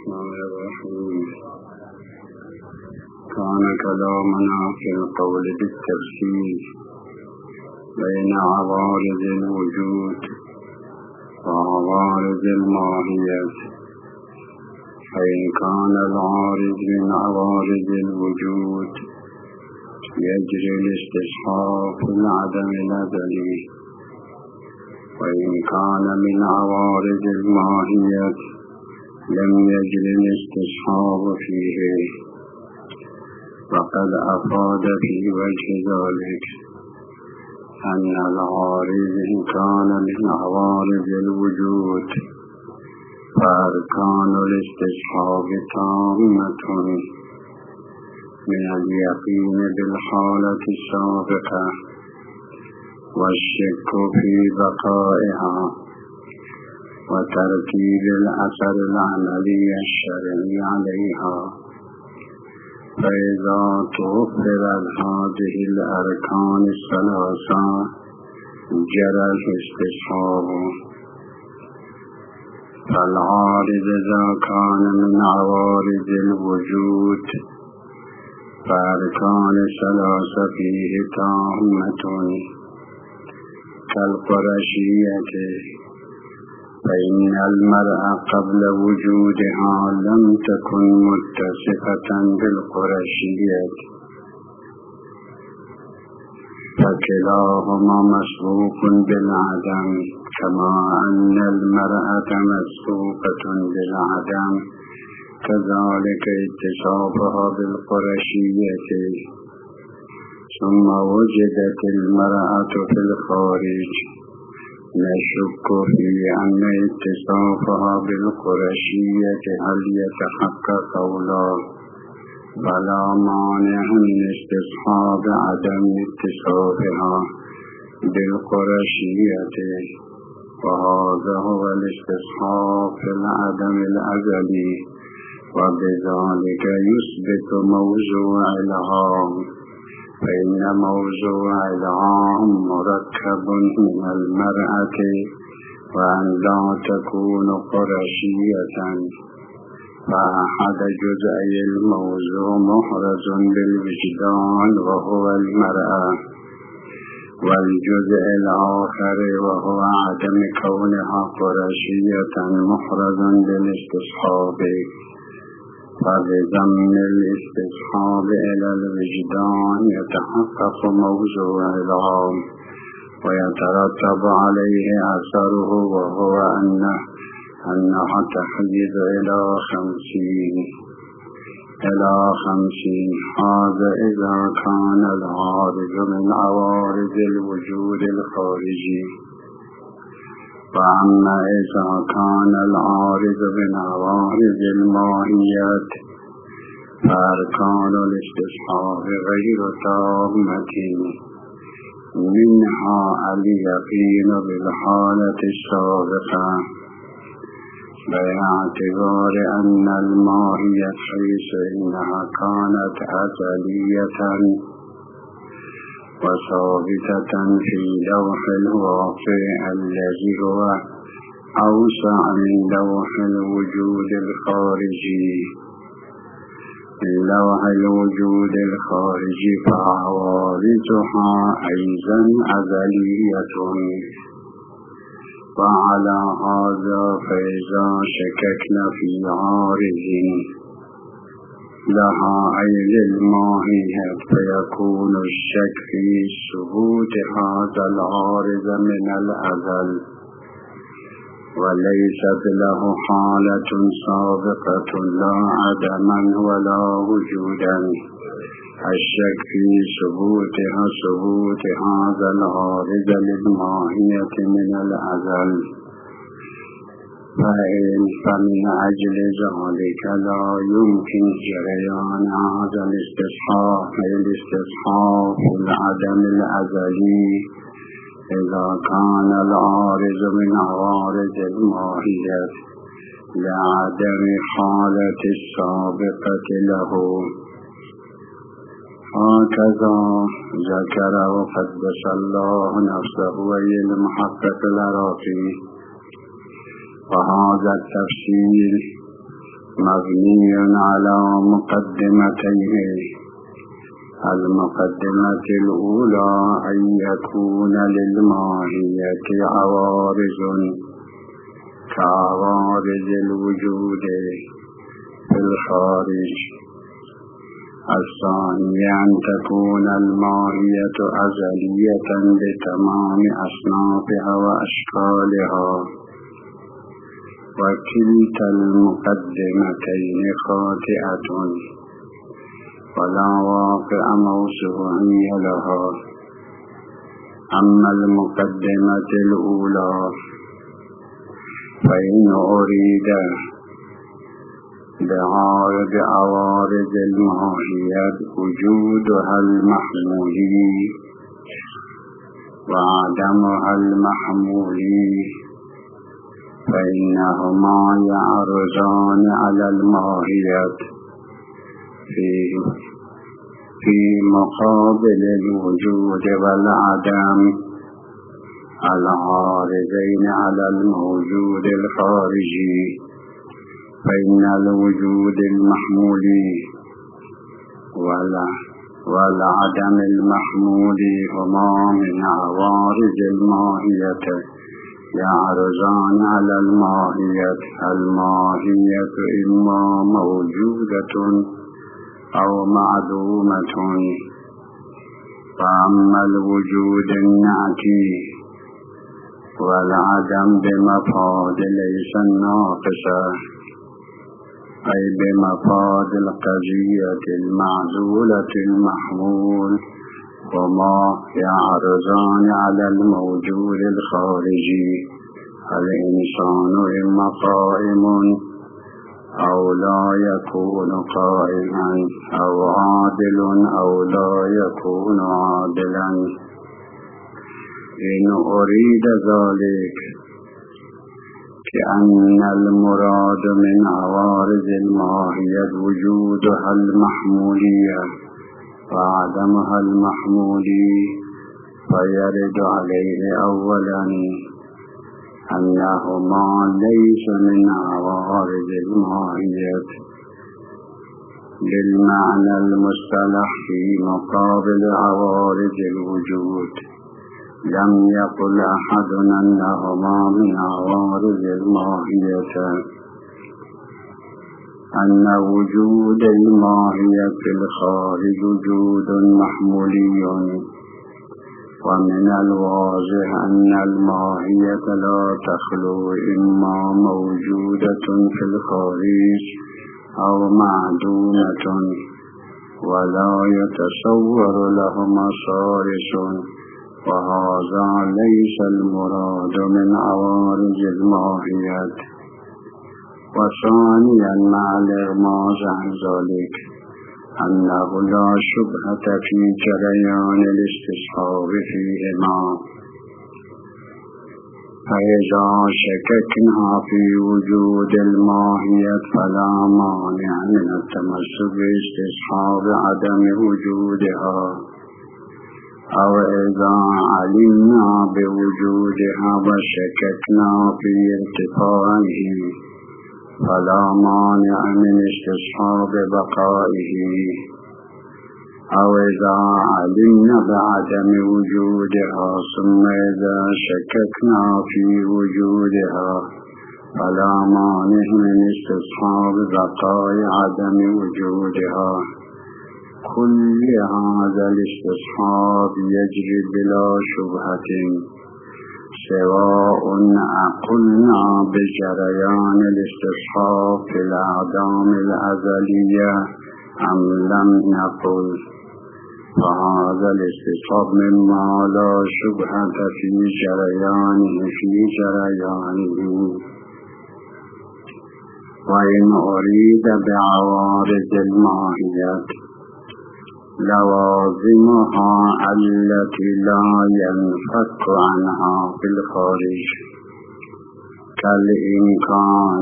الرحمن الرحيم. كان كلامنا في القول بالتفصيل بين عوارض الوجود وعوارض الماهية، فإن كان العارض من عوارض الوجود يجري الاستصحاب في العدم الأزلي، وإن كان من عوارض الماهية لم يجري الاستصحاب فيه. وقد أفاد في وجه ذلك أن العارض إن كان من عوارض الوجود فأركان الاستصحاب تامة من اليقين بالحالة السابقة والشك في بقائها وترتيب الأثر العملي الشرعي عليها. فإذا توفرت هذه الأركان الثلاثة جرى الاستصحاب. فالعارض إذا كان من عوارض الوجود فأركان الثلاثة فيه تامة كالقرشية، فإن المرأة قبل وجودها لم تكن متصفة بالقرشية، فكلاهما مسبوق بالعدم، كما أن المرأة مسبوقة بالعدم كذلك اتصافها بالقرشية. ثم وجدت المرأة في الخارج، نشك في أن اتصافها بالقرشية هل يتحقق أو لا، فلا مانع من استصحاب عدم اتصافها بالقرشية، وهذا هو الاستصحاب في العدم الأزلي، وبذلك يثبت موضوع العام، فإن موضوع العام مركب من المرأة وأن لا تكون قرشية، فأحد جزئي الموضوع محرز بالوجدان وهو المرأة، والجزء الآخر وهو عدم كونها قرشية محرز بالاستصحاب. فبضم الاستصحاب إلى الوجدان يتحقق موضوع العام ويترتب عليه أثره، وهو أنها تحديد إلى 50. هذا إذا كان العارض من عوارض الوجود الخارجي. وأما إذا كان العارض من عوارض الماهيات فأركان الاستصحاب غير تامة، منها اليقين بالحالة السابقة باعتبار أن الماهية حيث إنها كانت أزلية وثابتة في لوح الواقع الذي هو أوسع من لوح الوجود الخارجي. لوح الوجود الخارجي فعوارضها أيضا أزلية، وعلى هذا فإذا شككنا في عارض لها أي للماهية فيكون الشك في ثبوت هذا العارض من الأزل، وليست له حالة سابقة لا عدما ولا وجودا. الشك في ثبوت هذا العارض للماهية من الأزل، فمن أجل ذلك لا يمكن جريان هذا الاستصحاب في العدم الأزلي إذا كان العارض من عوارض الماهية لعدم حالة السابقة له. هكذا ذكر وقدس الله نفسه المحقق العراقي. وهذا التفسير مبني على مقدمتين. المقدمة الأولى أن يكون للماهية عوارض كعوارض الوجود في الخارج. الثانية أن تكون الماهية أزلية بتمام أصنافها وأشكالها. وكلتا المقدمتين خاطئة ولا واقع موسوعي لها. أما المقدمة الأولى فإن أريد بعوارض الماهية وجودها المحمولي وعدمها المحمولي فإنهما يعرضان على الماهية في مقابل الوجود والعدم العارضين على الموجود الخارجي. فإن الوجود المحمولي والعدم المحمولي هما من عوارض الماهية يعرضان على الماهية. الماهية إما موجودة أو معدومة. فأما الوجود النعتي والعدم بمفاد ليس الناقصة أي بمفاد القضية المعزولة المحمول هما يعرضان على الموجود الخارجي. الإنسان إما قائم أو لا يكون قائما أو عادل أو لا يكون عادلا. إن أريد ذلك كأن المراد من عوارض الماهية وجودها المحمولية وعدمها المحمولي فيرد عليه أولا أنهما ليس من عوارض الماهية بالمعنى المصطلح في مقابل عوارض الوجود. لم يقل أحد أنهما من عوارض الماهية. أن وجود الماهية في الخارج وجود محمولي. ومن الواضح أن الماهية لا تخلو إما موجودة في الخارج أو معدومة ولا يتصور لهما صارص. وهذا ليس المراد من عوارض الماهية. وثانيا مع الإغماض عن ذلك أنه لا شبهة في جريان الاستصحاب فيهما. فإذا شككنا في وجود الماهية فلا مانع من التمسك باستصحاب عدم وجودها. أو إذا علمنا بوجودها وشككنا في ارتفاعه فلا مانع من استصحاب بقائه. أو إذا علمنا بعدم وجودها ثم إذا شككنا في وجودها فلا مانع من استصحاب بقاء عدم وجودها. كل هذا الاستصحاب يجري بلا شبهة سواء قلنا بجريان الاستصحاب في الأعدام الأزلية أم لم نقل. فهذا الاستصحاب مما لا شبهة في جريانه. وإن أريد بعوارض الماهية لوازمها التي لا ينفك عنها في الخارج كالإمكان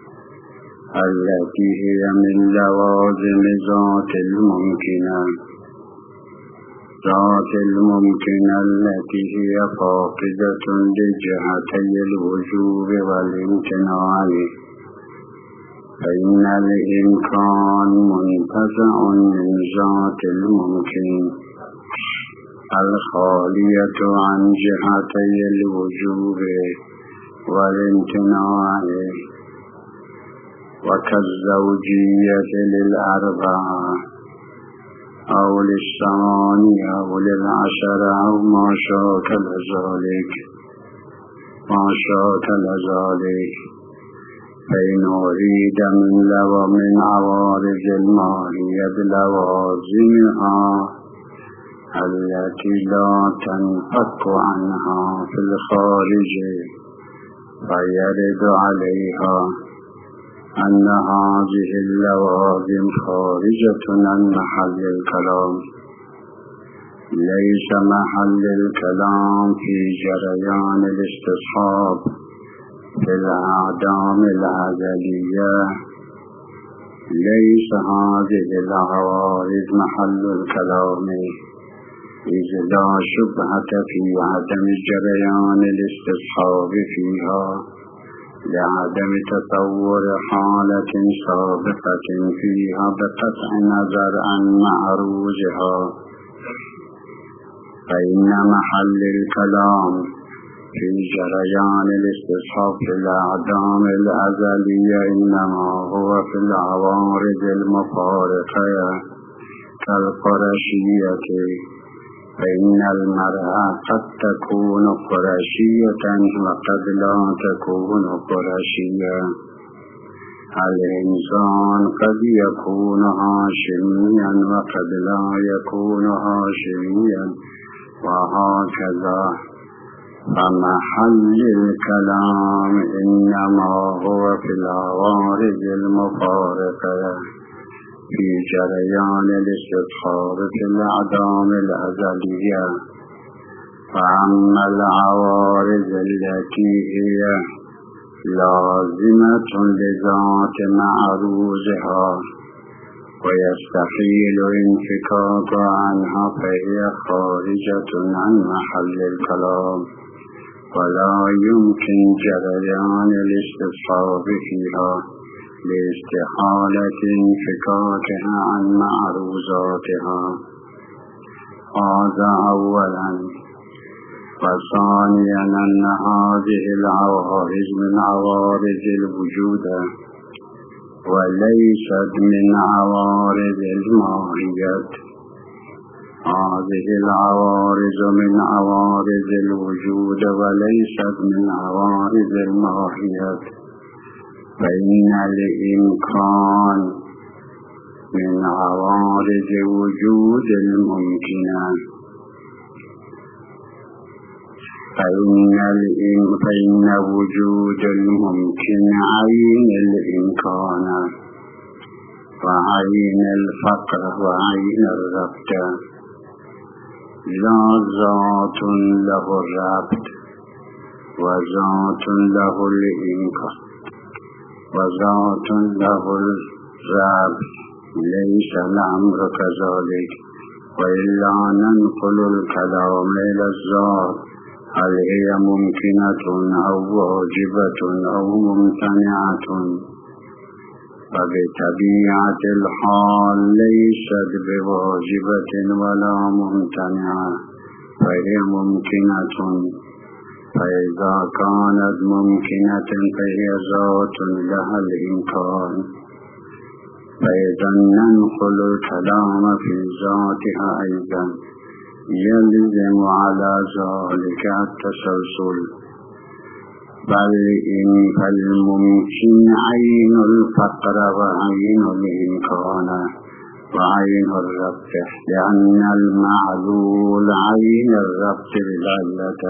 التي هي من لوازم ذات الممكنة التي هي فاقدة لجهتي الوجوب والامتناع. فإن الإمكان منتزع من ذات الممكن الخالية عن جهتي الوجوب والامتناع وكالزوجية للأربعة أو للثمانية أو للعشرة أو ما شاكل ذلك فإن أريد من عوارض الماهية بلوازمها التي لا تنفك عنها في الخارج فيرد عليها أن هذه اللوازم خارجة عن محل الكلام. ليس محل الكلام في جريان الاستصحاب في الأعدام الأزلية. ليس هذه العوارض محل الكلام، إذ لا شبهة في عدم جريان الاستصحاب فيها لعدم تصور حالة سابقة فيها بقطع نظر عن معروضها. فإن محل الكلام في جريان الاستصحاب في الأعدام الأزلية إنما هو في العوارض المفارقة كالقرشية. فإن المرأة قد تكون قرشية وقد لا تكون قرشية. الإنسان قد يكون هاشميا وقد لا يكون هاشميا وهكذا. فمحل الكلام إنما هو في العوارض المفارقة في جريان الاستصحاب في الأعدام الأزلية. فأما العوارض التي هي لازمة لذات معروضها ويستحيل انفكاك عنها فهي خارجة عن محل الكلام ولا يمكن جريان الاستصحاب فيها لاستحالة انفكاكها عن معروضاتها. هذا أولا. وثانيا أن هذه العوارض من عوارض الوجود وليست من عوارض الماهية. هذه العوارض من عوارض الوجود وليست من عوارض الماهية. فإن الإمكان من عوارض وجود الممكنة. فإن وجود الممكن عين الإمكان وعين الفقر وعين الربط. لا ذات له الربط وذات له الإمكان وذات له الربط. ليس الأمر كذلك. وإلا ننقل الكلام إلى الذات هل هي ممكنة أو واجبة أو ممتنعة. فبطبيعة الحال ليست بواجبة ولا ممتنعة فهي ممكنة. فإذا كانت ممكنة فهي ذات لها الإمكان. فإذا ننقل الكلام في ذاتها أيضا يلزم على ذلك التسلسل. بل إن فالممكن عين الفقر وعين الإمكان وعين الربط، لأن المعلول عين الربط بالعلة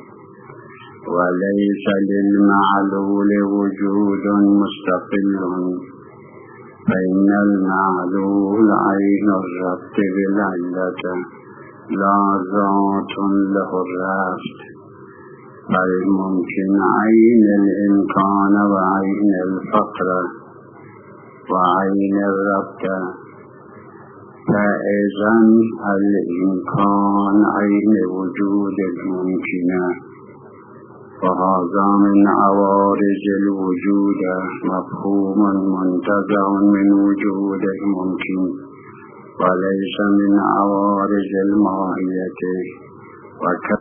وليس للمعلول وجود مستقل. فإن المعلول عين الربط بالعلة لا ذات له الربط. بل ممكن عين الإمكان وعين الفقر وعين الربط. فإذا الإمكان عين وجود الممكنة فهذا من عوارض الوجود مفهوم منتزع من وجوده ممكن وليس من عوارض الماهية